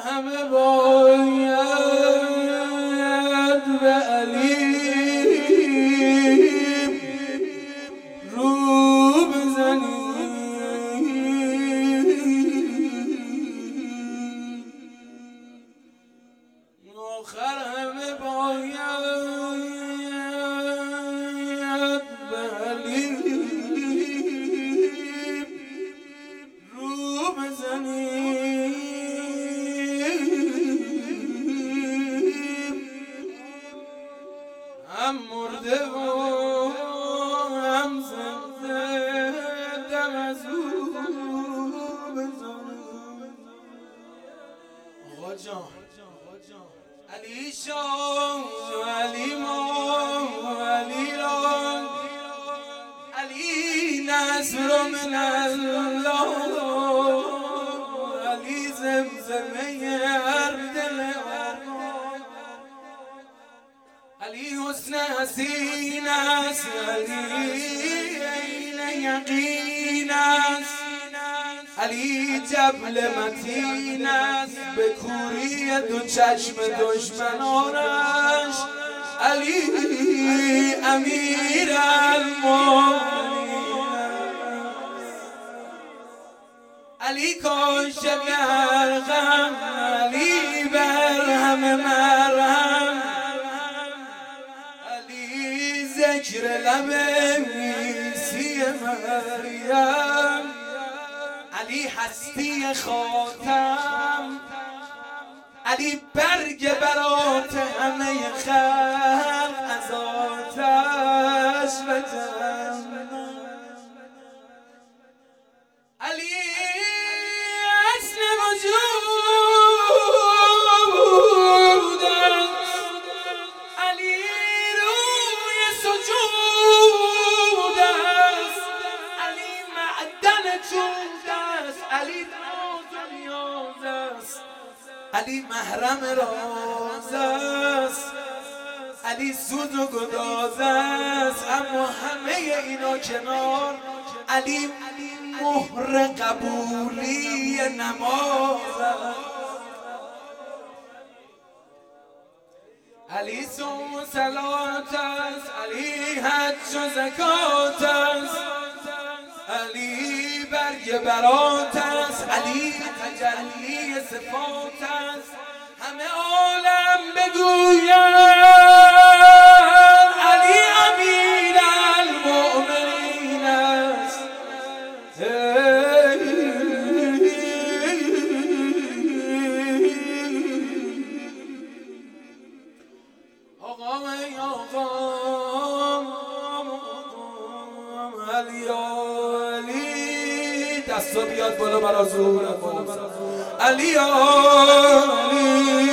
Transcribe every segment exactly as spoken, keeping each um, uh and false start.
همه باید به علی رو بزنیم، آخر همه باید به علی رو بزنیم. هم مرده و هم زنده دم از او بزنیم. آقا جان علی شاه علی ما علی را علی نصر من الله علی زمزمه هر دل علی حسن حسین است، علی عین یقین است، علی جبل متین است به کوری دو چشم دشمنانش، علی امیر المؤمنین است، علی کاشف هر غم، علی بر همه مرهم، علی ذکر لب عیسی مریم، علی هستی خاتم، علی برگ برات همه خلق از آتش و جنت، علی اصل وجود است، علی روی سجود است، علی معدن جود است، علی راز و نیاز است، علی محرم راز است، علی سود و گداز است، اما همه اینا کنار علی مهر قبولی نماز است، علی صوم و صلات است، علی حج و زکات است، علی برگ برات است، علی تجلی صفات است، همه عالم بگویند علی امیر المؤمنین است. آقا ای آقا علی علی دستا بیاد بالا برا زور علی علی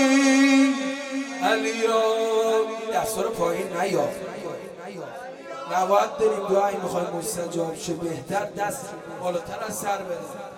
علی دستا رو پایین نیار، نباید داریم دعایی میخوایم مستجاب شه، بهتر دست بالاتر از سر بره.